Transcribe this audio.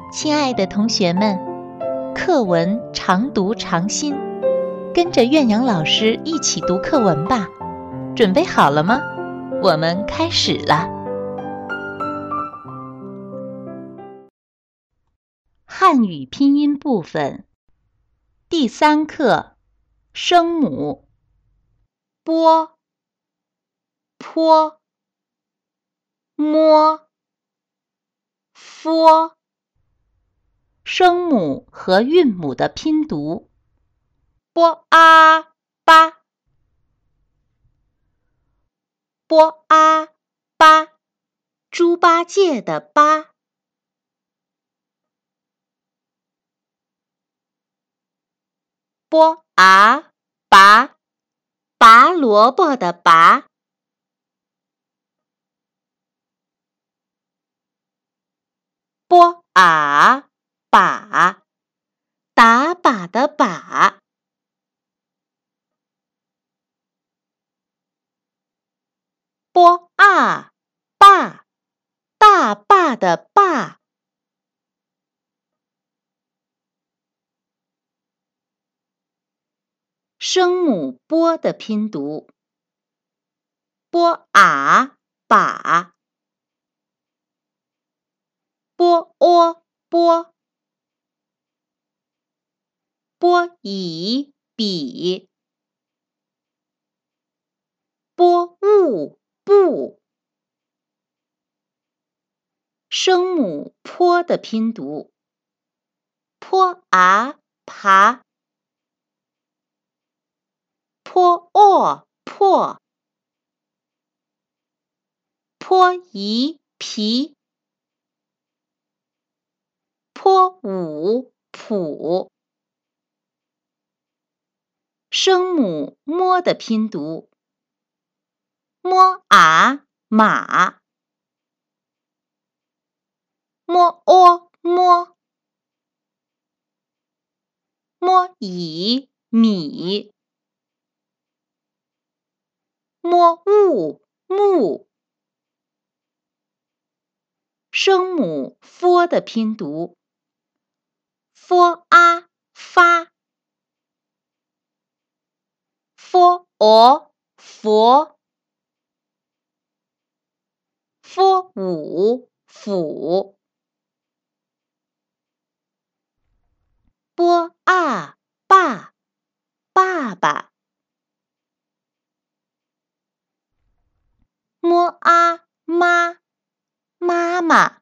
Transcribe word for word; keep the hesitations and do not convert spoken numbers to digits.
亲爱的同学们，课文常读常新，跟着苑阳老师一起读课文吧。准备好了吗？我们开始了。汉语拼音部分，第三课，声母，波、坡、摸、佛。声母和韵母的拼读，波啊巴，波啊巴，猪八戒的八，波啊拔，拔萝卜的拔，波啊把，打靶的靶，波啊坝，大坝的坝，声母波的拼读，波啊把，波喔波，波以比，波物不。声母坡的拼读，坡啊爬，坡喔破，坡一皮，坡五谱。声母摸的拼读，摸啊马，摸喔摸，摸以米，摸物木。声母 f 的拼读，f 啊发，f 哦佛，f 五斧，波啊爸爸爸，摸啊妈妈妈。